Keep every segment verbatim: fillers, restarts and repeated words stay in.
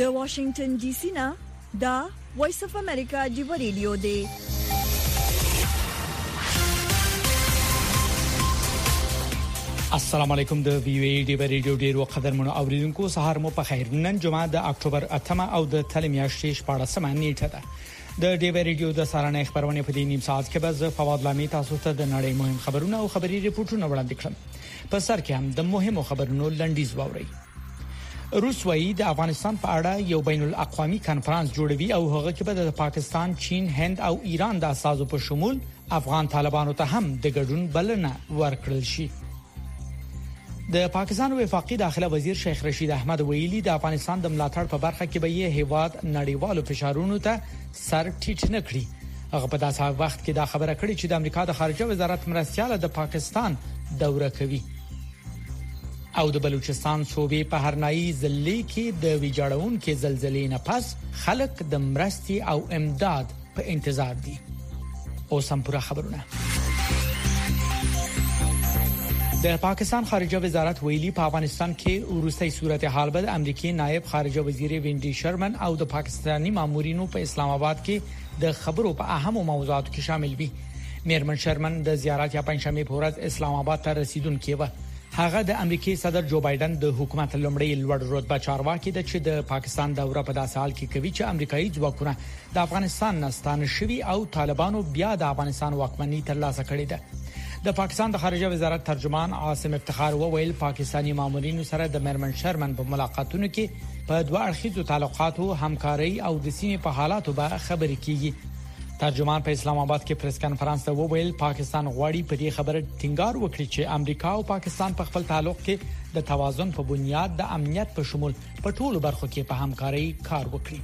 د واشنگټن ډي سي نه دا وایس اف امریکا جیو ریډیو دی. السلام علیکم د وی وی ډی ریډیو ډیرو قدرمنو اوریدونکو سهار مو په خیر. نن جمعه د اکتوبر اتمه او د تلمیاشتې شپږمه نیټه ده. د ډی وی ریډیو د سارنې خبرونه په دې نیم ساعت کې به ز فواد لامي تاسو ته د نړۍ مهم خبرونه او خبري ریپورتونه وړاندې کړم. په سر کې هم د مهمو خبرونو لنډیز واوري. روس وايي د افغانستان په اړه یو بین الاقوامي کانفرنس جوړوي او هغه کې به د پاکستان، چین، هند او ایران د اساسو په شمول افغان طالبانو ته هم د ګډون بلنه ورکړل شي. د پاکستان وفاقي داخله وزیر شیخ رشید احمد ویلي د افغانستان د ملاتړ په برخه کې به یې هیواد نړیوالو فشارونو ته سر ټیټ نه کړي. هغه په داسې وخت کې دا خبره کړې چې د امریکا د خارجه وزارت مرستياله د پاکستان دوره کوي او د بلوچستان صوبې په هرنایي ضلع کې د ویجاړون کې زلزلې نه پس خلک د مرستي او امداد په انتظار دي. اوس هم پوره خبرونه. د پاکستان خارجه وزارت ویلي په افغانستان کې وروستي صورتحال به د امریکای نائب خارجه وزیر وینډي شرمن او د پاکستاني مامورینو په اسلام آباد کې د خبرو په اهمو موضوعاتو کې شامل وي. میرمن شرمن د زیارت یا پنځمه په ورځ اسلام آباد ته رسیدونکې و. هغه د امریکای صدر جو بایدن د حکومت لومړی لوړ رتبه چارواکي د چې د پاکستان دوره په داسې حال کې کوي چې امریکایي ځواکونه د افغانستان نستانه شوي او طالبانو بیا د افغانستان واکمنۍ ترلاسه کړې ده. د پاکستان د خارجه وزارت ترجمان عاصم افتخار وویل پاکستانی مامورینو سره د میرمن شرمن په ملاقاتونو کې په دوه اړخیزو تعلقاتو، همکاري او د سیمې په حالاتو به خبرې کیږي. ترجمان په اسلام آباد کې پریس کانفرنس ته وویل پاکستان غواړي په دې خبره ټینګار وکړي چې امریکا او پاکستان په خپل تعلق کې د توازن په بنیاد د امنیت په شمول په ټولو برخو کې په همکاري کار وکړي.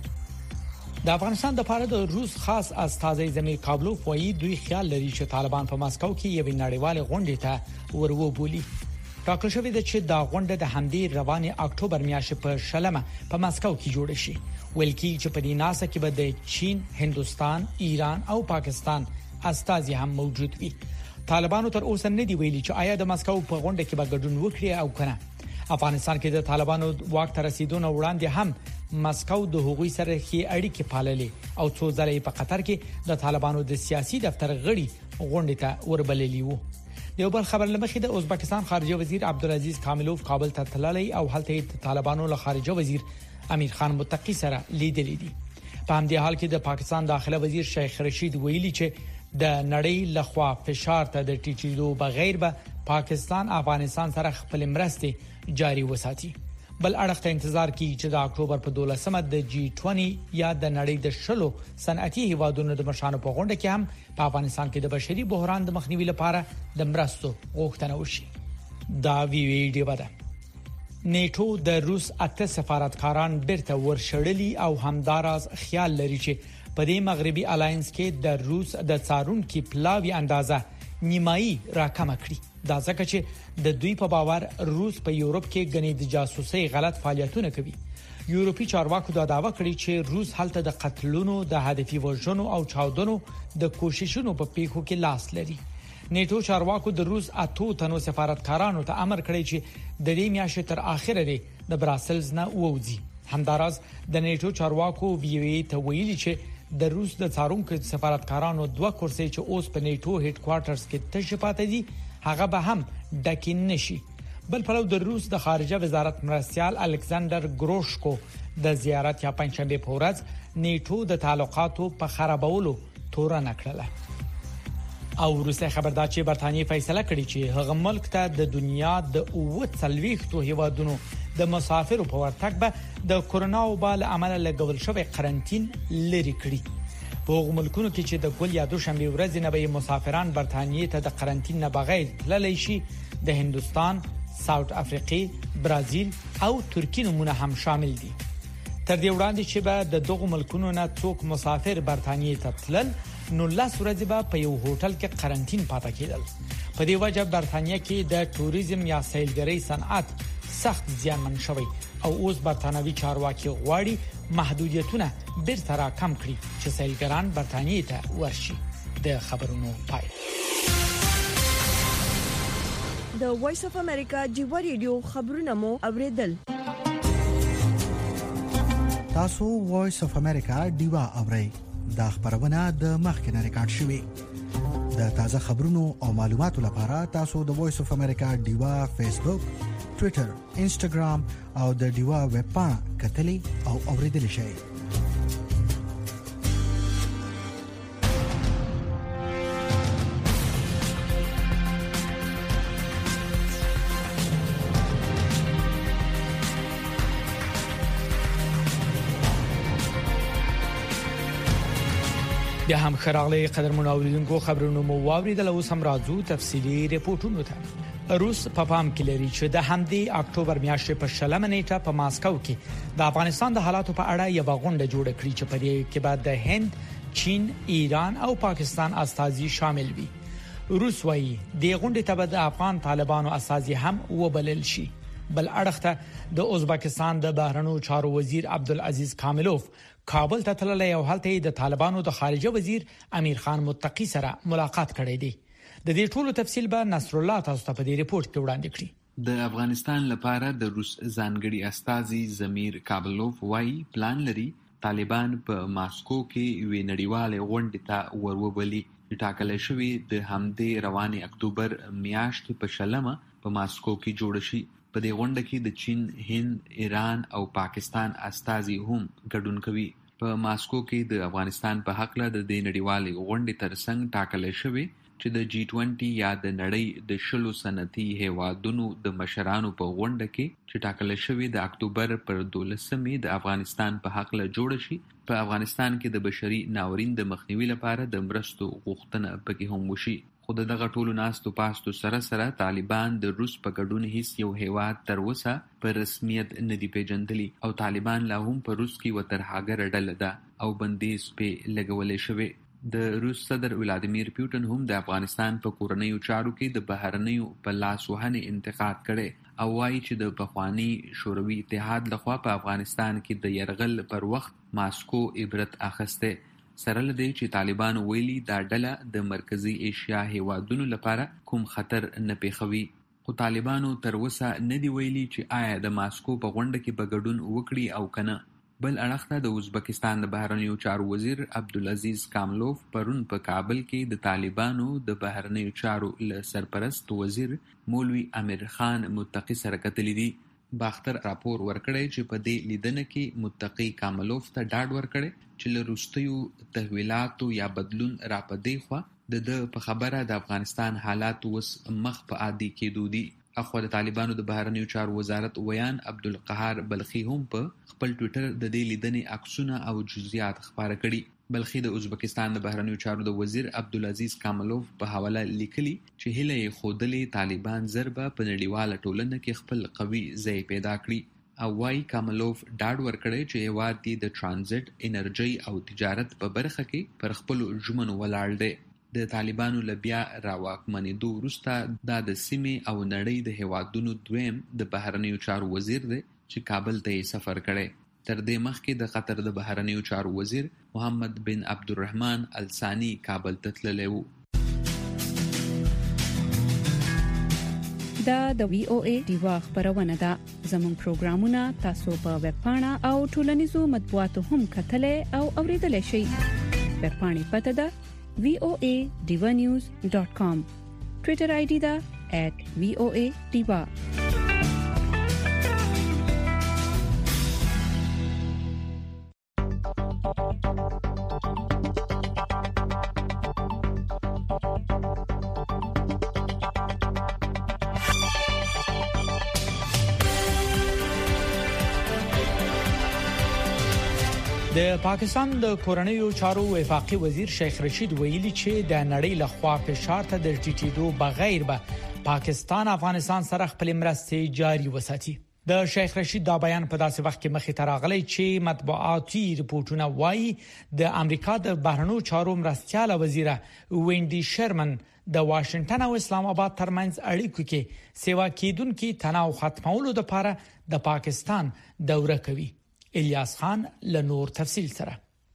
د افغانستان د لپاره د روس خاص استازي زمیر کابلوف وایي دوی خیال لري چې طالبان په ماسکو کې یو نړیوال غونډه ته ورو ټاکل شوې ده چې دا غونډه د همدې رواني اکتوبر میاشتې په شلمه په ماسکو کې جوړه شي. ویل کېږي چې په دې ناسه کې به د چین، هندستان، ایران او پاکستان استازي هم موجود وي. طالبانو تر اوسه نه دی ویلي چې آیا د ماسکو په غونډه کې به ګډون وکړي او کنه. افغانستان کې د طالبانو واک ته رسیدونه وړاندې هم ماسکو د حقوقي سره کې اړیکې پاللې او څو ځلې په قطر کې د طالبانو د سیاسي دفتر غړي غونډه ته وربللي وو. یو بل خبر لمخې د ازبکستان خارجه وزیر عبدالعزیز کاملوف کابل ته تللی او هلته د طالبانو له خارجه وزیر امیر خان متقی سره لیدلې دي. په همدې حال کې د پاکستان داخله وزیر شیخ رشید ویلي چې د نړۍ لخوا فشار ته د ټیټېدو بغیر به پاکستان افغانستان سره خپل مرستې جاري وساتي. بل اړخ ته انتظار کیږي چې د اکتوبر په دولسمه د جی بیست یا د نړۍ د شلو صنعتي هیوادونو د مشرانو په غونډه کې هم په افغانستان کې د بشري بحران د مخنیوي لپاره د مرستو غوښتنه وشي. دا وی وی ډی ودا نیټو د روس اته سفارتکاران بیرته ورشړلي او همداراز خیال لري چې په دې مغربي الاینس کې د روس د څارونکو پلاوی اندازه نیمایي راکمه کړي. دا ځکه چې د دوی په باور روس په یورپ کې غني د جاسوسي غلط فعالیتونه کوي. یورپی چارواکو دا داوا کړی چې روس هلته د قتلونو، د هدفي وژنو او چاودنو د کوششونو په پیښو کې لاس لري. نیټو چارواکو د روس اتو تنو سفارتکارانو ته امر کړی چې د دې میاشتې تر اخره دی د براسلز نه ووځي. همداراز د نیټو چارواکو وی وی ته ویلي چې د روس د څارونکو سفارتکارانو دوه کرسي چې اوس په نیټو هډ کوارټرز کې تشریفات دي هغه به هم ډکې نشي. بل پلو د روس د خارجه وزارت مرستيال الکساندر ګروشکو د زیارت یا پنځمه په ورځ نیټو د تعلقاتو په خرابولو تورن کړله. او روسي خبردار چې برتانیې فیصله کړې چې هغه ملک ته د دنیا د اوه څلويختو هیوادونو د مسافرو په ورتګ به د کورونا وبا له امله لګول شوی قرنټین لري کړی. په هغو ملکونو کې چې د ګل یا دوشنبه ورځ نه به مسافران برتانیې ته د قرنټین نه بغیر تللی شي د هندستان، ساوث افریقا، برازیل او ترکیه نمونه هم شامل دي. تر دې وړاندې چې به د دغو ملکونو نه څوک مسافر برتانیې ته تلل نو لاس ورځې به په یو هوټل کې قرنټین پاتې کېدل. په دې وجه برتانیې کې د توریزم یا سیلګرۍ صنعت سخت زیانمن شوی او اوس برتانوي چارواکي غواړي محدودیتونه بیرته را کم کړي چې سیلګران برتانیې ته ورشي. د خبرونو پای. د وایس اف امریکا جیو ریډیو خبرونه مو اوریدل. تاسو وایس اف امریکا دیوا اورئ دا خبرونه د مخکنه ریکارډ شوې د تازه خبرونو او معلوماتو لپاره تاسو د وایس اف امریکا دیوا فیسبوک، ټوئیټر، انسټاګرام او د دیوا ویب پاڼه کتلې او اوریدل شئ. بیا هم خراغله قدرمن اوریدونکو خبرونو مو واوریدل او سم راځو تفصيلي ریپورتونو ته. روس په پام کې لري چې د همدې اکتوبر میاشتې په شلمه نیټه په ماسکو کې د افغانستان د حالاتو په اړه یو غونډه جوړه کړې چې په دې کې بعد د هند، چین، ایران او پاکستان استازي شامل وي. روس وايي د غونډې ته د افغان طالبانو استازي هم وبلل شي. بل اړخته د ازبکستان د بهرنیو چارو وزیر عبدالعزیز کاملوف کابل ته تللی او هلته د طالبانو د خارجه وزیر امیر خان متقی سره ملاقات کړی دی. د دې ټولو تفصیل به نصر الله تاسو ته په دې ریپورت کې وړاندې کړي. د افغانستان لپاره د روس ځانګړي استازي زمیر کابلوف وايي پلان لري طالبان په ماسکو کې وی نړیواله غونډه ته وروبلي چې ټاکل شوی د همدې رواني اکتوبر میاشتې په شلمه په ماسکو کې جوړ شي. په دې غونډه کې د چین، هند، ایران او پاکستان استازي هم ګډون کوي. په ماسکو کې د افغانستان په حق له د نړیوالې غونډې ترڅنګ ټاکل شوی چې د جی بیس یا د نړۍ د شلو صنعتي هیوادونو د مشرانو په غونډه کې چې ټاکل شوی د اکتوبر پر دولسمې د افغانستان په حق له جوړ شي. په افغانستان کې د بشري ناورین د مخنیوي لپاره د مرستو غوښتنه پکې هم وشي. خو دغه ټولو ناستو پاستو سره سره طالبان د روس په ګډون هیڅ یو هیواد تر اوسه په رسمیت نه دی پیژندلی او طالبان لا هم په روس کې وترهاګر ډله ده او بندیز په لګولې شوی. د روس صدر ولادیمیر پوتین هم د افغانستان په کورنیو چارو کې د بهرنیو په لاس وهنې انتقاد کړي او وايي چې د پخوانی شوروي اتحاد لخوا په افغانستان کې د يرغل پر وخت ماسکو عبرت اخسته. سره لدی چې طالبان ویلي دا ډله د مرکزی ایشیا هیوادونو لپاره کوم خطر نه پیښوي. خو طالبانو تر اوسه نه دی ویلي چې آیا د ماسکو په غونډه کې به ګډون وکړي او کنه. بل اړخته د ازبکستان د بهرنیو چارو وزیر عبدالعزیز کاملوف پرون په کابل کې د طالبانو د بهرنیو چارو له سرپرست وزیر مولوی امیر خان متقی سره کتلې دي. باختر راپور ورکړی چې په دې لیدنه کې متقی کاملوف ته ډاډ ورکړی چې له وروستیو تحولاتو یا بدلون را پدې خو د د په خبره د افغانستان حالات وس مخ په عادي کېدو دي. اخو د طالبانو د بهرنیو چارو وزارت ویان عبدالقهار بلخی هم په خپل ټوئیټر د دې لیدنې عکسونه او جزئیات خبره کړي. بلخی د ازبکستان د بهرنیو چارو د وزیر عبدالعزیز کاملوف په حواله لیکلي چې هله یې خودلې طالبان ضربه په نړیواله ټولنه کې خپل قوي ځای پیدا کړي او وايي کاملوف ډاډ ورکړي چې هیواد دی د ترانزیت، انرژي او تجارت په برخه کې پر خپل ژمنو ولاړ دی. د طالبانو لبیا راواکمنېدو وروسته دا د سیمې او نړۍ د هیوادونو دویم د بهرنیو چارو وزیر دی چې کابل ته یې سفر کړی. تر دې مخکې د قطر د بهرنیو چارو وزیر محمد بن عبدالرحمن الثانی کابل ته تللی و. دا د وی او ای دیوا خبرونه ده. زموږ پروګرامونه تاسو په ویب پاڼه او ټولنیزو مطبوعاتو هم کتلای او اوریدلای شئ. ویب پاڼې پته ده وی او ای دیوا نیوز ډاٹ کام. ټوئیټر آی ډی ده ایٹ وی او ای دیوا. د پاکستان د کورنیو چارو وفاقي وزیر شیخ رشید ویلي چې د نړۍ لخوا فشار ته د ټیټېدو بغیر به پاکستان افغانستان سره خپل مرستې جاري وساتي. د شیخ رشید دا بیان په داسې وخت کې مخې ته راغلی چې مطبوعاتي ریپورتونه وایي د امریکا د بهرنیو چارو مرستياله وزیره وینډي شرمن د واشنگټن او اسلام آباد ترمنځ اړیکو کې سیوا کېدونکو تناو ختمولو لپاره د پاکستان دوره کوي. الیاس خان له نور تفصیل سره.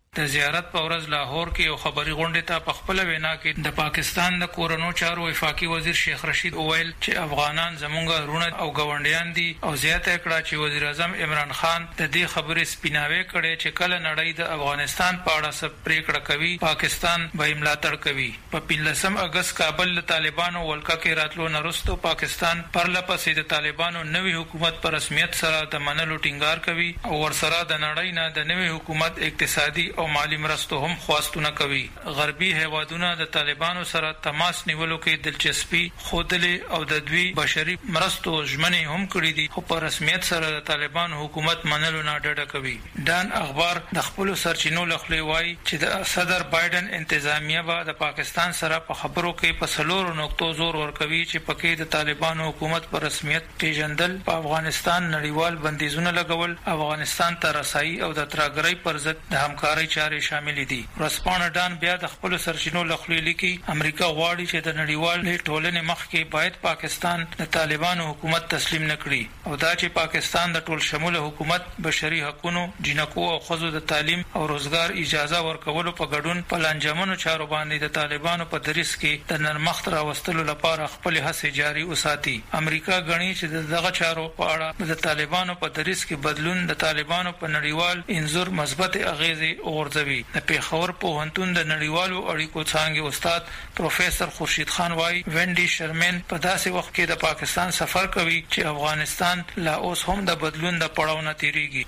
د زیارت په ورځ لاهور کې یو خبري غونډه ته په خپل وینا کې د پاکستان د کورونو چارو وفاقي وزیر شیخ رشید اویل چې افغانان زمونږ رونه او گاونډیان دي او زیاته کړه چې وزیر اعظم عمران خان د دې خبرې سپیناوي کړي چې کله نړۍ د افغانستان په اړه څه پریکړه کوي پاکستان به ملاتړ کوي. په پنځلسم اگست کابل له طالبانو ولکه کې راتلو نرستو پاکستان پرلپسې د طالبانو نوي حکومت پر رسمیت سره د منلو ټینګار کوي او ورسره د نړۍ نه د نوي حکومت اقتصادي او مالی مرستو هم خواستونه کوي. غربي هیوادونه د طالبانو سره تماس نیولو کې دلچسپي خوده او د دوی بشري مرستو ژمنې هم کړې دي خو په رسمیت سره د طالبانو حکومت منلو نه ډډه کوي. ډان اخبار د خپل سرچینو لخوا وایي چې د صدر بایدن انتظامیه به د پاکستان سره په خبرو کې په سلور نقطو زور ورکوي چې پکې د طالبانو حکومت پر رسمیت پیژندل، په افغانستان نړیوال بندیزونه لګول، افغانستان ته رسایي او د ترګرۍ پر ضد د همکارۍ چارې شامل دي. رسپانه ډان بیا د خپل سرچینو لخوا لیکي امریکا غواړي چې د نړیوال ټولنې مخ کې باید پاکستان د طالبانو حکومت تسلیم نکړي او دا چې پاکستان د ټول شموله حکومت بشري حقوقو، جنکو او خزو د تعلیم او روزګار اجازه ورکولو په ګډون په لنجمنو چارو باندې د طالبانو په دریس کې د نرمښت راوستلو لپاره خپل هڅې جاري وساتي. امریکا غني چې دغه چارو په اړه د طالبانو په دریس کې بدلون د طالبانو په نړیوال انزور مثبت اغیزې ورځوي. د پیښور پوهنتون د نړیوالو اړیکو څانګې استاد پروفیسور خورشید خان وايي وینډي شرمن په داسې وخت کې د پاکستان سفر کوي چې افغانستان لا اوس هم د بدلون د پړاو نه تیریږي.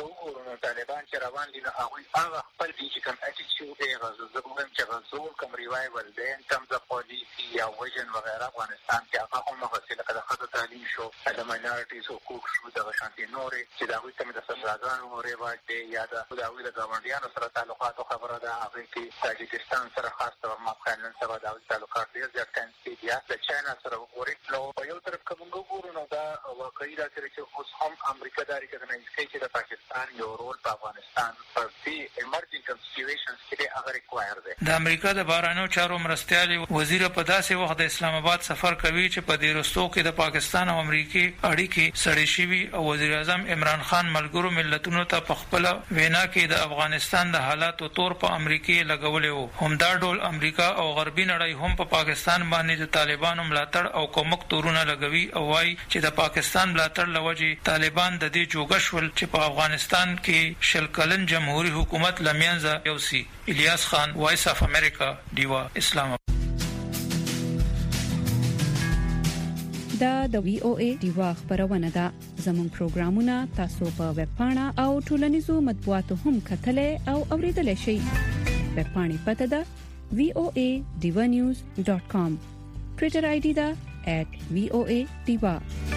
طالبان چې روان دي نو هغوی هغه خپل دي چې کوم اټیټیوډ یې غزو زه وایم چې غزول کوم ریوایول دی ان ترمز اف پالیسي یا ویژن وغیره افغانستان کې هغه هم هغسې لکه د ښځو تعلیم شو، د ماینارټیز حقوق شو، دغه شانتې نورې چې د هغوی ته مې د سزاګانو رواج دی یا د هغوی د ګاونډیانو سره تعلقاتو خبره ده. هغوی کې تاجکستان سره خاص طور ما پخوان نن سبا د هغوی تعلقات ډېر زیات کنسپي دي. د چاینا سره وګورئ نو په یو طرف که موږ وګورو نو دا واقعي دا چې اوس هم امریکا دا ریکګنایز کوي چې د پاکستان یو رول په افغانستان په دې ایمرجنګ سچویشنز کې هغه ریکوایر دی. د امریکا د بهرنیو چارو مرستیال وزیر په داسې وخت د اسلام آباد سفر کوي چې په دې رستو کې د پاکستان او امریکای اړیکې سړې شوي او وزیر اعظم عمران خان ملګرو ملتونو ته په خپل وینا کې د افغانستان د حالاتو تور په امریکای لګولې وو. همدا ډول امریکا او غربي نړۍ هم په پاکستان باندې د طالبانو ملاتړ او کومک تورونه لګوي او وايي چې د پاکستان ملاتړ لوجي طالبان د دې جوګشول چې په افغانستان کې شل کلن جمهوریت حکومت لمنځه یوسي. الیاس خان، وایس اف امریکا، دیوا، اسلام آباد. دا د وی او ای دیوا خبرونه ده. زموږ پروګرامونه تاسو په ویب پاڼه او ټولنیزو مطبوعاتو هم کتلای او اوریدلای شئ. ویب پاڼې پته ده وی او ای دیوا نیوز ډاٹ کام. ټوئیټر آی ډي ده ایٹ وی او ای دیوا.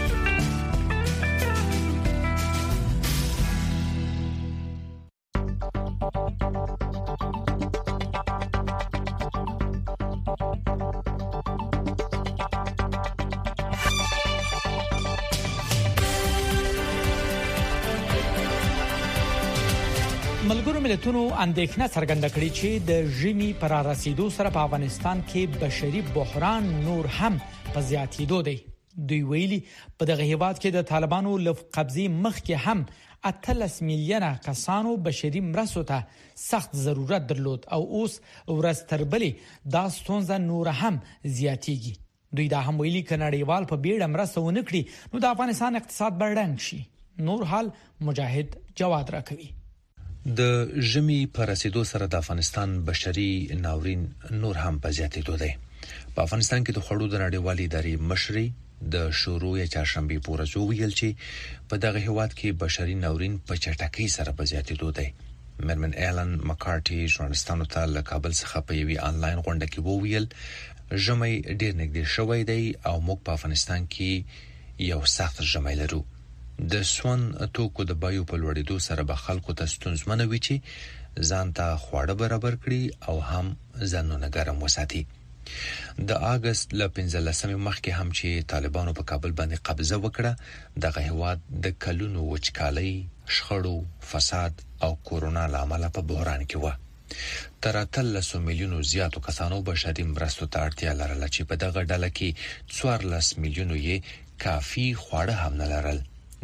ملګرو ملتونو اندېښنه څرګنده کړې چې د ژمي پر رسیدو سره په افغانستان کې بشري بحران نور هم په زیاتېدو دی. دوی ویلي په دغه هیواد کې د طالبانو لف قبضي مخ کې هم اتلس میلیونه کسانو بشري مرستو ته سخت ضرورت درلود او اوس ورځ تر بلې دا ستونزه نور هم زیاتېږي. دوی دا هم ویلي چې نړیوال په بیړه مرسته ونه کړي نو د افغانستان اقتصاد برډنګ شي. نور حال مجاهد جواد راکوي. د ژمي پر رسیدو سره د افغانستان بشري ناورین نور هم په زیاتېدو دی. په افغانستان کې د خړو د نړیوالې ادارې مشري د شروع یا چهارشنبه پورې ویل چې په دغه هیواد کې بشري ناورین په چټکۍ سره په زیاتېدو دی. مرمن ایلن مکارټي ژورنالستانو ته له کابل څخه په یوې آنلاین غونډه کې وویل ژمي ډېر نږدې شوی دی او موږ په افغانستان کې یو سخت ژمي لرو. د سون توکو د بایو په لوړېدو سره به خلکو ته ستونزمنه وي چې ځان ته خواړه برابر کړي او هم ځانونه ګرم وساتي. د اگست ل پنځلسمې مخکې هم چې طالبانو په کابل باندې قبضه وکړه دغه هواد د کلونو وچکالۍ، شخړو، فساد او کورونا لامل په بحران کې و. تر اتلس میلیونو زیاتو کسانو بشري مرستو ته اړتیا لرله چې په دغه ډله کې څوارلس میلیونو یې کافي خواړه هم نه لرل.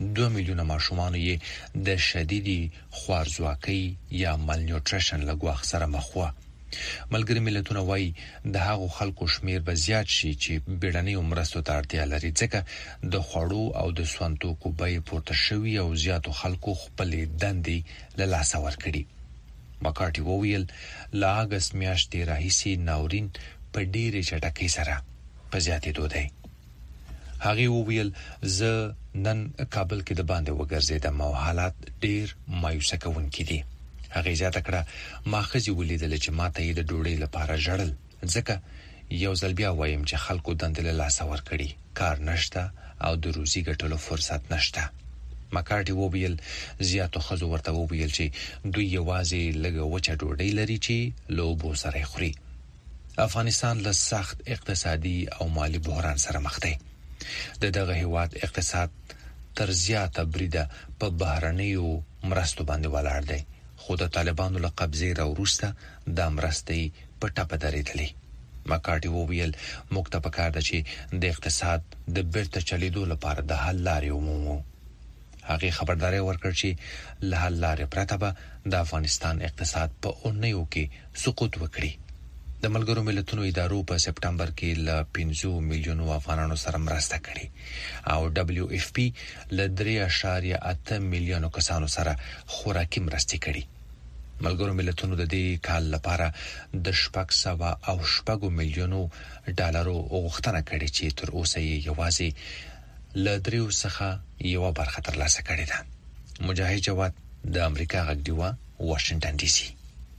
دوه میلیونه ماشومان یې د شدیدي خوارځواکۍ یا مالنیوټریشن له ګواښ سره مخ وو. ملګری ملتونه وایي د هغو خلکو شمیر به زیات شي چې بیړنیو مرستو ته اړتیا لري، ځکه د خوړو او د سون توکو بیې پورته شوي او زیاتو خلکو خپلې دندې له لاسه ورکړي. مکارټي وویل له اګست میاشتې راهیسې ناورین په ډېرې چټکۍ سره په زیاتېدو دی. هغې وویل زه نن کابل کې د باندې وګرځېدم او حالات ډېر مایوسه کوونکي دي. هغې زیاته کړه ما ښځې ولیدله چې ما ته یې د ډوډۍ لپاره ژړل، ځکه یو ځل بیا وایم چې خلکو دندې له لاسه ورکړي، کار نشته او د روزي ګټلو فرصت نشته. مکارټي وویل زیاتو ښځو ورته وویل چې دوی یوازې لږه وچه ډوډۍ لري چې له اوبو سره یې خوري. افغانستان له سخت اقتصادي او مالي بحران سره مخ دی. د دغه هیواد اقتصاد تر زیاته بریده په بهرنیو مرستو باندې ولاړ دی، خو د طالبانو له قبضې راوروسته دا مرستې په ټپه درېدلې. مکارټي وویل موږ ته پکار ده چې د اقتصاد د بیرته چلیدو لپاره د حل لارې ومومو. هغې خبرداری ورکړ چې له حل لارې پرته به د افغانستان اقتصاد په اونیو کې سقوط وکړي. د ملګرو ملتونو ادارو په سپټمبر کې له پنځه میلیونو افغانانو سره مرسته کړې او دبليو اف پی له درې اعشاریه اته میلیونو کسانو سره خوراکي مرستې کړې. ملګرو ملتونو د دې کال لپاره د شپږ سوه او شپږو میلیونو ډالرو غوښتنه کړې چې تر اوسه یې یوازې له دریو څخه یوه برخه ترلاسه کړې ده. مجاهد جواد د امریکا غږ ډیوا واشنگټن ډي سي.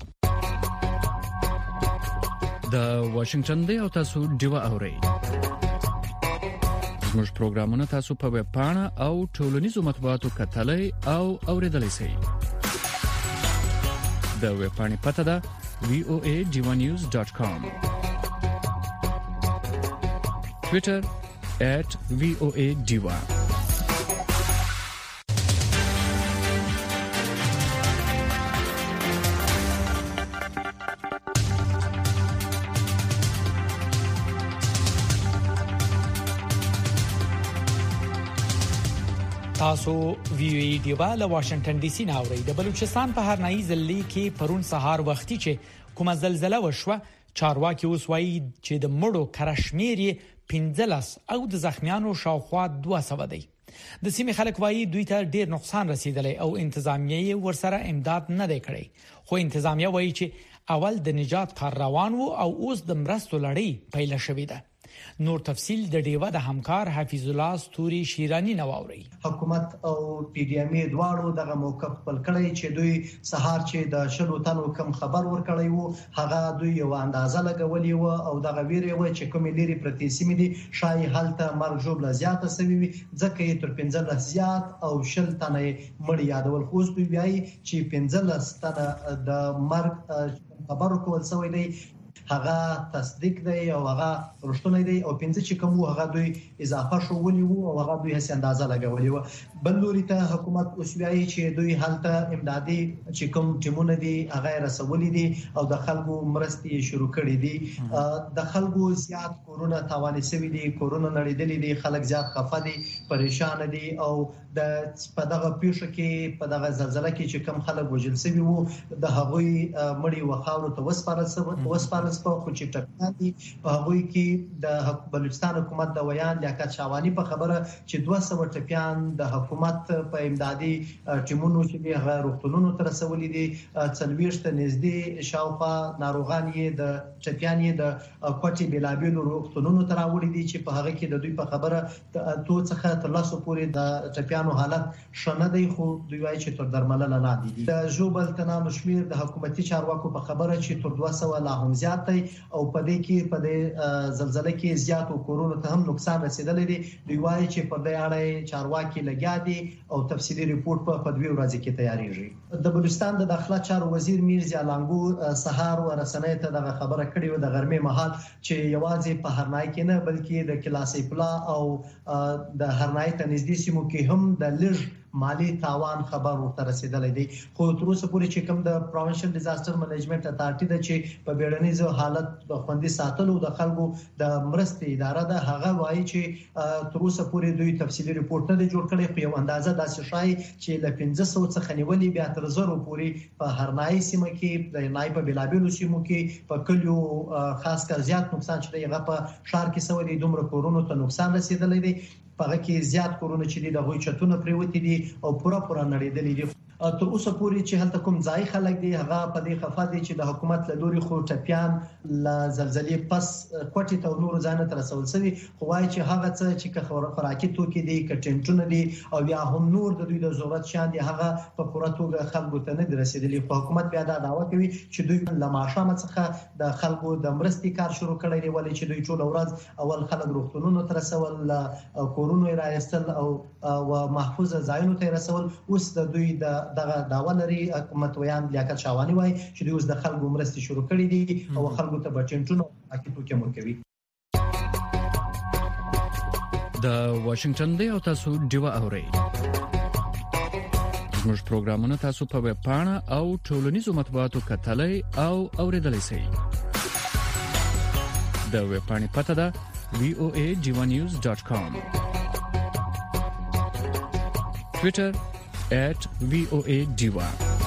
د واشنگټن دی او تاسو ډیوا اورئ. زموږ پروګرامونه تاسو په ویب پاڼه او ټولنیزو مطبوعاتو کتلای او اوریدلای شئ. د ویب پاڼې پته ده وی او ای ډیوا نیوز ډاټ کام. ټوئیټر at V O A Diva. تاسو وی وی دیوا له واشنگټن ډي سي ناوړي. د بلوچستان په هرنایي ضلع کې پرون سهار وختي چې کومه زلزلہ وشوه، چارواکي اوس وایي چې د مړو کرشمیر پنځلس او د زخمیانو شاوخوا دوه سوه دی. د سیمې خلک وایي دوی ته ډیر نقصان رسیدلی او انتظامیه ورسره امداد نه دی کړی، خو انتظامیه وایي چې اول د نجات کار روان وو او اوس د مرستو لړۍ پیل شوې ده. نور تفصیل د ډیوا د همکار حفیظ الله ستوري شیرانی نواوري. حکومت او پی ډی ایم دواړو دغه موقف خپل کړی چې دوی سهار چې د شلو تنو کم خبر ورکړی وو، هغه دوی یو اندازه لګولې و او دغه ویری و چې کومې لري پرتی سیمې دي شای حالت مرګ جوړه زیاته سوي وي، ځکه یې تر پنځه زیات او شل تنه مړ یادول. خو دوی وایي چې پنځه تنه د مرګ خبر کول سوی دی، هغه تصدیق دی او هغه رښتونی دی، او پنځه چې کوم هغه دوی اضافه شوولي وو او هغه دوی هڅه اندازه لګولې و. بل لوري ته حکومت اوس وایي چې دوی هلته امدادي چې کوم ټیمونه دي هغه رسولي دي او د خلکو مرستې شروع کړې دي. د خلکو زیات کورونه تاوان شوي دي، کورونه نړیدلي دي، خلک زیات خفه دي، پریشان دي او د په دغه پیښه کې په دغه زلزلہ کې چې کوم خلک وژل شوي وو د هغوی مړي وخاورو ته وسپارل وسپارل خو چې ټکان دي. په هغوی کې د بلوچستان حکومت د ویان لیاقت شاوانی په خبره چې دوه سوه ټپیان د حکومت په امدادي ټیمونو چې هغه روغتونونو ته رسولي دي، څلوېښت نږدې شاوخوا ناروغان یې د ټپیان یې د کوټې بېلابېلو روغتونونو ته راوړي دي چې په هغه کې د دوی په خبره تو څخه تر لاسو پورې د ټپیانو حالت ښه نه دی، خو دوی وایي چې تر درملنه لاندې دي. د ژوبل تنانو شمیر د حکومتي چارواکو په خبره چې تر دوه سوه لا هم زیات او په دې کې په دې زلزلہ کې زیاتو کورونو ته هم نقصان رسیدلی دی. دوی وایي چې په دې اړه چارواکي لګیا دي او تفصیلي ریپورت په دوه ورځې کې تیاریږي. د بلوچستان د داخله چارو وزیر میرزا لانګو سهار ورسنۍ ته دغه خبره کړې و د غرمې مهال چې یوازې په هرنای کې نه بلکې د کلاسي پلا او د هرنای ته نږدې سیمو کې هم د لږ مالی تاوان خبر ورته رسیدلې دی. خو تر اوسه پورې چې کوم د پروینشل ډیزاستر منیجمنت اتارټي د چې په بیړنیز حالت خوندي ساتلو د خلکو د مرستې اداره ده هغه وایي چې تر اوسه پورې دوی تفصیلي ریپورت نه جوړ کړي، خو یو اندازه داسې شای چې له پنځه سوه څخه نیولې بیا تر زرو پورې په هرنای سیمه کې د نای په بلابلو سیمو کې په کلیو خاص کر زیات نقصان چې هغه په شهر کې سوي دي، دومره کورونو ته نقصان رسیدلی دی. په هغه کې زیات کورونه چې دي د غوي چتونه پریوتی دي او پورا پورا نړیدلې دي. تر اوسه پورې چې هلته کوم ځای خلک دي هغه په دې خفه دي چې د حکومت له لوري خو ټپيان ل زلزلې پس کوټي ته نور ځان ته رسول شوی، خو وايي چې هغه څه چې خوراکي توکي دي کټنټونه دي او بیا هم نور د دوی د ضرورت شان دي هغه په پوره توګه خلکو ته نه رسیدلي. خو حکومت بیا دا دعوه کوي چې دوی له ماشامه څخه د خلکو د مرستې کار شروع کړی دی، ولې چې دوی ټول ورځ اول خلک روغتونونو ته رسول، کورونو راایستل او محفوظ ځایونو ته رسول. اوس د دوی د دغه داوا لري حکومت ویان لیاقت شاوانی وای چې دوی اوس د خلکو مرستې شروع کړې دي او خلکو ته بچنټونو اکیټو کې مرکوي. د واشنگټن دی او تاسو ډیوا اورئ. زموږ پروګرامونه تاسو په ویب پاڼه او ټولنیزو مطبوعاتو کتلای او اوریدلای شئ. د ویب پاڼې پته ده وی او ای ډیوا نیوز ډاټ کام. ټوئیټر at V O A Diva.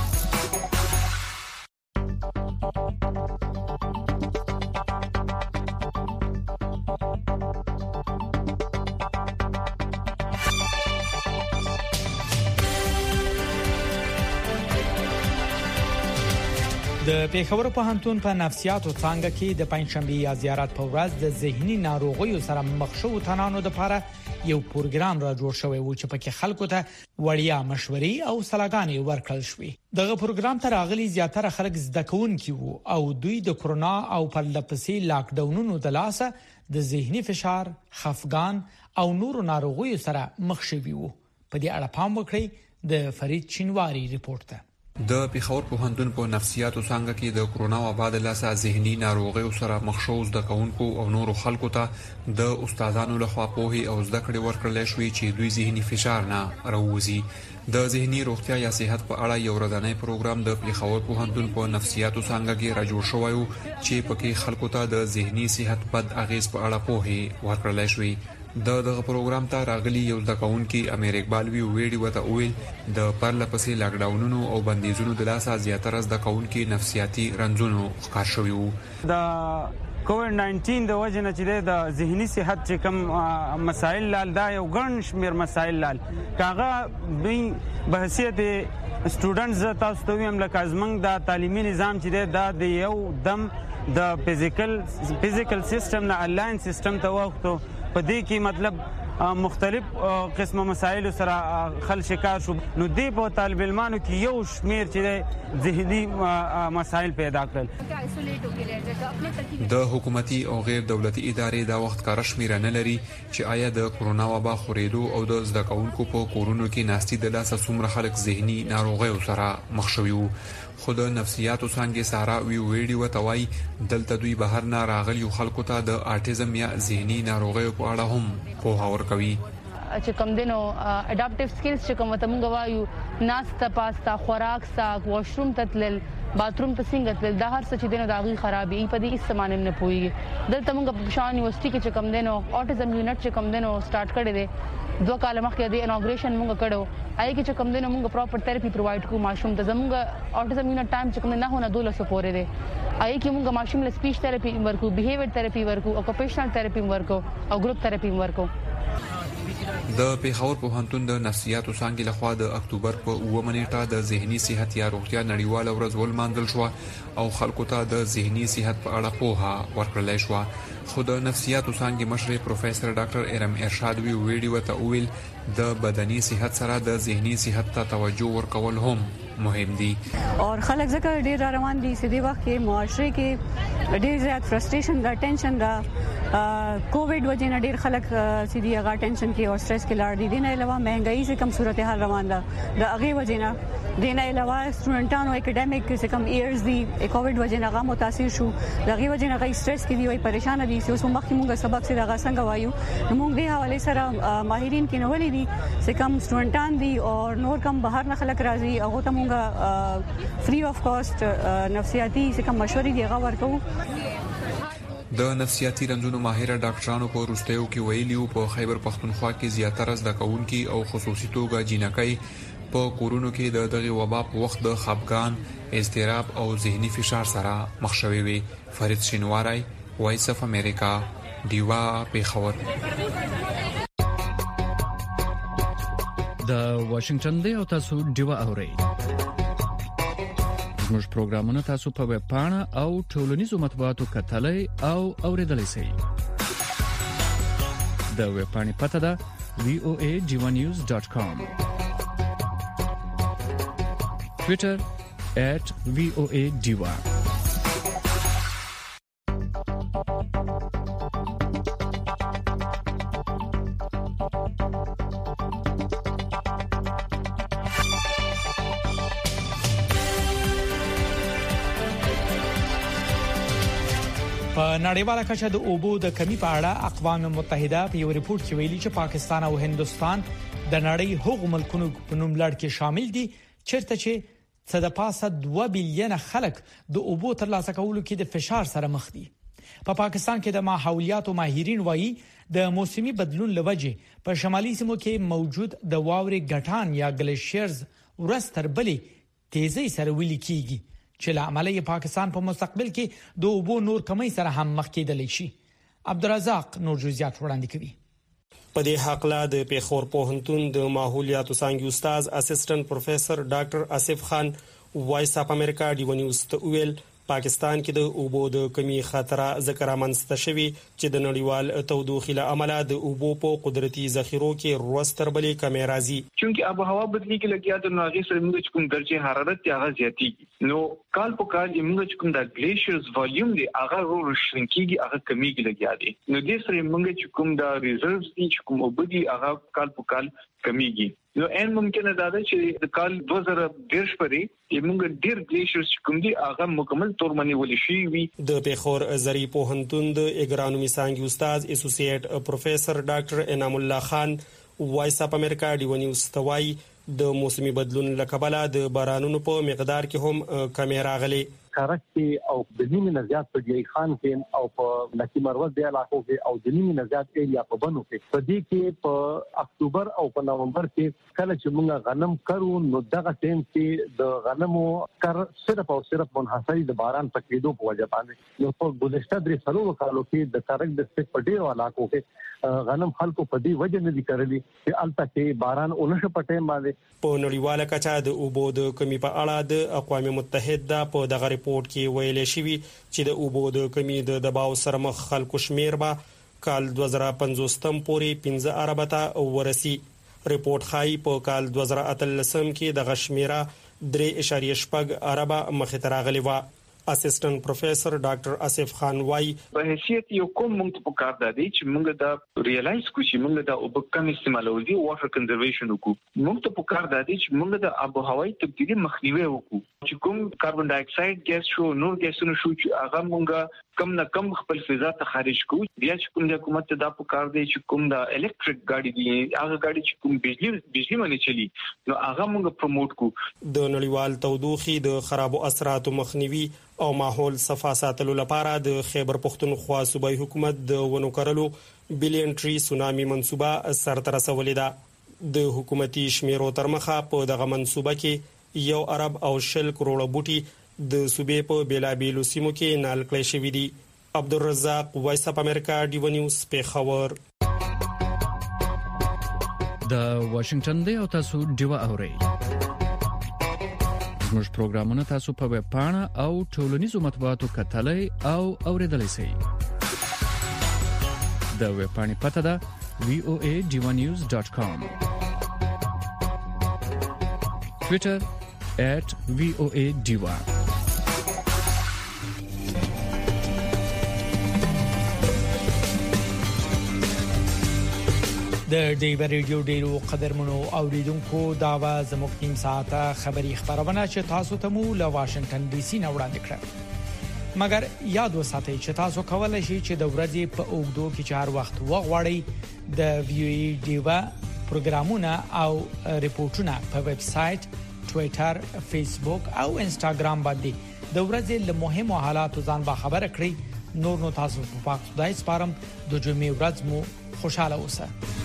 د پیښور پوهنتون په نفسیاتو څانګه کې د پنځشنبه یا زیارت په ورځ د ذهني ناروغیو سره مخ شوو تنانو لپاره یو پروګرام را جوړ شوی و چې پکې خلکو ته وړیا مشورې او صلاحګانې ورکړل شوې. دغه پروګرام ته راغلي زیاتره خلک زده کوونکي وو او دوی د کرونا او پرلپسې لاک ډاونونو د لاسه د ذهني فشار، خفګان او نورو ناروغیو سره مخ شوي وو. په دې اړه پام وکړئ د فرید چینواری ریپورت ته. د پیښور پوهنتون په نفسیاتو څنګه کې د کرونا وبا د لاسه ذهني ناروغیو سره مخ شو زده کوونکو او نورو خلکو ته د استادانو لخوا پوهي او زده کړې ورکړل شوې چې دوی ذهني فشار نه راوځي. د ذهني روغتیا یا صحت په اړه یو ورځنی پروګرام د پیښور پوهنتون په نفسیاتو څنګه کې را جوړ شوی چې پکې خلکو ته د ذهني صحت بد اغیز په اړه پوهي ورکړل شوې. د دغه پروګرام ته راغلي یو ځکهونکي امیر اقبال وی ویډیو ته ویل د پرلپسې لاک ډاونونو او بندیزونو د لاسه زیاتره ځکهونکي نفسیاتي رنځونو ښکار شوي وو. د کووډ ناینټین د وجه نه چې د ذهني صحت چې کوم مسایل لال دا یو ګڼ شمیر مسایل لال کاغه به بحثیت سټوډنټس تاسو ته ویم لکه زمنګ د تعلیمي نظام چې دا د یو دم د فزیکل فزیکل سیستم نه انلاین سیستم ته وختو په دې کې مطلب مختلف قسمه مسایل سره خل شکار شو نو دی په طالب علمانو کې یو شمیر چې ذهني مسایل پیدا کړل. د حکومتي او غیر دولتي ادارې دا وخت کار شمیر نه لري چې آیا د کرونا وبا خورېدو او د زده کوونکو په کورونو کې ناستي د لاسه څومره خلک ذهني ناروغیو سره مخ شوي وو. خود نفسیاتو څنګه سارا وی ویډیو توای دلته دوی بهر نه راغلي خلکو ته د آټیزم یا ذهني ناروغیو په اړه هم پوهه ورکوي. چې کوم دینو اډاپټیو سکلز چې کوم ته موږ وایو ناستا پاستا خوراک سا واشروم تتل باتروم ته څنګه تل د هر څه چې دینو داغي خرابي په دې استعمال نه پوي. دلته موږ په شان یونیورسيټي کې چې کوم دینو اټیزم یونټ چې کوم دینو سٹارټ کړی دی دوه کال مخکې د انوګریشن موږ کړو آی کې چې کوم دینو موږ پراپر تھراپي پرووایډ کوو ماشوم ته زموږ اټیزم یونټ ټایم چې کوم نه هونه دوله سو پورې دی آی کې موږ ماشوم له سپیچ تھراپي ورکو بیهیویر تھراپي ورکو اوکوپیشنل تھراپي ورکو او ګروپ تھراپي ورکو. د پیښور پوهنتون د نفسیاتو څانګې لخوا د اکتوبر په اوومه نیټه د ذهني صحت یا روغتیا نړیواله ورځ ولمانځل شو او خلکو ته د ذهني صحت په اړه پوهه ورکړل شو. خو د نفسیاتو څانګې مشر پروفیسور ډاکټر ارم ارشاد وی ویډیو ته ویل د بدني صحت سره د ذهني صحت ته توجه ورکول هم مهم دي. اور خلک ځکه ډیر روان دي سدي وخت کې معاشره کې ډیر زیات فرستریشن دا ټینشن دا کووډ وجه نه ډیر خلک سدي هغه ټینشن کې او سټرس کې لاړ دي. دینه علاوه مهنګای سے کم صورتحال روان ده د هغه وجه نه دینه علاوه سټوډنټانو اکیډمیک سے کم ایئرز دي کووډ وجه نه هغه متاثر شو د هغه وجه نه هغه سټرس کې دي او پریشان دي دي چې اوس مخکې موږ سبق سره غسنګ وایو نو موږ به حواله سره ماهرین کې نو ولې دي چې کوم سټوډنټان دي او نور کوم بهر نه خلک راځي هغه ته موږ فری اف کاست نفسیاتي چې کوم مشورې دی هغه ورکو. د نفسیاتي رنځونو ماهر ډاکټرانو په روستیو کې ویلي په خیبر پختونخوا کې زیاتره زده کوونکي او خصوصي توګه جنکۍ په کورونو کې د دغه وبا په وخت د خپګان، اضطراب او ذهني فشار سره مخ شوي وي. فرید شینواری، وایس اف امریکا، دیوا پیښور. د واشنگټن دی او تاسو دیوا اورئ. زموږ پروګرامونه تاسو په ویب پاڼه او ټولنیزو مطبوعاتو کتلای او اوریدلای شئ. د ویب پاڼې پته ده وی او ای ډیوا نیوز ډاټ کام. ټوئیټر ایٹ وی او ای ډیوا. په نړیواله کچه د اوبو د کمی په اړه اقوام متحده په یو ریپورت کې ویلي چې پاکستان او هندستان د نړۍ هغو ملکونو په نوم لړ کې شامل دي چیرته چې څه د پاسه دوه بلین خلک د اوبو ترلاسه کولو کې د فشار سره مخ دي. په پا پاکستان کې د ماحولیات او ماهرین وایي د موسمي بدلون لوجه په شمالي سیمو کې موجود د واورې غټان یا ګلیشیرز ورستر بلې تیزی سره ویل کیږي چې له عمله پاکستان په مستقبل کې د اوبو نور کمی سره هم مخ کېدلی شي. عبدالرزاق نور جزئیات وړاندې کوي. په دې حقله د پیښور پوهنتون د ماحولیاتو څانګې استاد اسسټنټ پروفیسور ډاکټر آصف خان وایس اف امریکا ډیو نیوز ته ویل پاکستان کې د اوبو د کمی خطر ذکر امنسته شوی چې د نړیوال تودوخې له امله د اوبو په قدرتي ذخیرو کې روستر بلې کمی راځي. چونکی آب و هوا بدلی کې لګیا د ناغې سره موږ کوم درجه حرارت یا زیاتیږي نو کال په کال موږ کوم د ګلیشیرز والیوم دی هغه ورو شرنکیږي هغه کمیږي لګیا دی نو دې سره موږ کوم د ریزروز دي چې کوم وبدي هغه کال په کال کمیږي. نو ان ممکنه دا ده چې د کال دوه زره دیرش پرې موږ ډیر ګلیشیرز کوم دي هغه مکمل تور منی ولې شي وي. د پیښور ازری پوهنتون د اګرانومي څانګې استاد اسوسییټ پروفیسور ډاکټر انعام الله خان وایس اف امریکا ډیو نیوز توای د موسمي بدلون لکبله د بارانونو په مقدار کې هم کمی راغلي. کارک کې او د نیمه نزيات په دی خان کې او په لکی مروت دی علاقو کې او د نیمه نزيات ایریا په بنو کې په دې کې په اکتوبر او په نومبر کې کله چې موږ غنم کرو نو دغه ټیم کې د غنمو کر صرف او صرف منحصر د باران په کېدو په وجه باندې نو په ګذشته درې څلورو کالو کې د کارک د سټ په ډیرو علاقو کې غنم خلکو په دې وجه نه دي کړلي چې الته کې باران اونشه په ټیم باندې. په نړیواله کچه د اوبو د کمی په اړه د اقوام متحده په دغه ریپورت کې ویل شوی چې د اوبو د کمی د دباو سره مخ خلکو شمیر به کال دوه زره پنځوس تم پورې پنځه اربه ته ورسی. ریپورت خای په کال دوه زره اتلسم کې د غشمیره درې اشاریه شپږ اربه مخ ته راغلی و. اسسټنټ پروفیسور ډاکټر آصف خان وای په حیثیت یو کوم موږ په کار دادی چې موږ دا ریالایز کوو چې موږ دا اوبه کم استعمالو دي واټر کنزرویشن وکړو موږ ته په کار دادی چې موږ د آب و هوایي تبدیلی مخنیوي وکړو چې کوم کاربن ډای اکساید ګیس شو نور ګیسونه شو چې هغه موږ کم نه کم خپل فضا ته خارج کوو. بیا چې کوم د حکومت ته دا په کار دی چې کوم د الکتریک گاډي دي هغه گاډي چې کوم بجلی بجلی باندې چلی نو هغه موږ پروموټ کوو. د نړیوال تودوخې د خرابو اثراتو مخنیوي او ماحول صفا ساتلو لپاره د خیبر پختونخوا صوبایي حکومت د ونو کرلو بلین ټری سونامي منصوبه سرته رسولې ده. د حکومتي شمیرو تر مخه په دغه منصوبه کې یو ارب او شل کروڑه بوټي د صوبې په بیلابیلو سیمو کې نال کړی شوی دي. عبدالرزاق وایس اف امریکا ډیو نیوز پیښور. د واشنگټن دی او تاسو ډیو اورئ. زموږ پروګرامونه تاسو په ویب پاڼه او ټولنیزو مطبوعاتو کتلای او اوریدلای شئ. د ویب پاڼې پته ده وی او ای ډیو نیوز ډاټ کام. ټوئیټر ایٹ وی او ای ډیو. د ډیو ریډیو ډیرو قدرمنو اوریدونکو دا و زموږ ټیم ساعته خبری خبرونه چې تاسو ته مو له واشنگټن ډي سي نه وړاندې کړه. مګر یاد وساتئ چې تاسو کولای شئ چې د ورځې په اوږدو کې چهار وخت وغواړئ د وی او ای ډیوا پروګرامونه او ریپورتونه په ویب سټ، ټوئیټر، فیسبوک او انسټاګرام باندې د ورځې له مهمو حالاتو ځان با خبر کړئ. نور نو تاسو په پاک خدای سپارم. د جمعې ورځ مو خوشاله اوسه.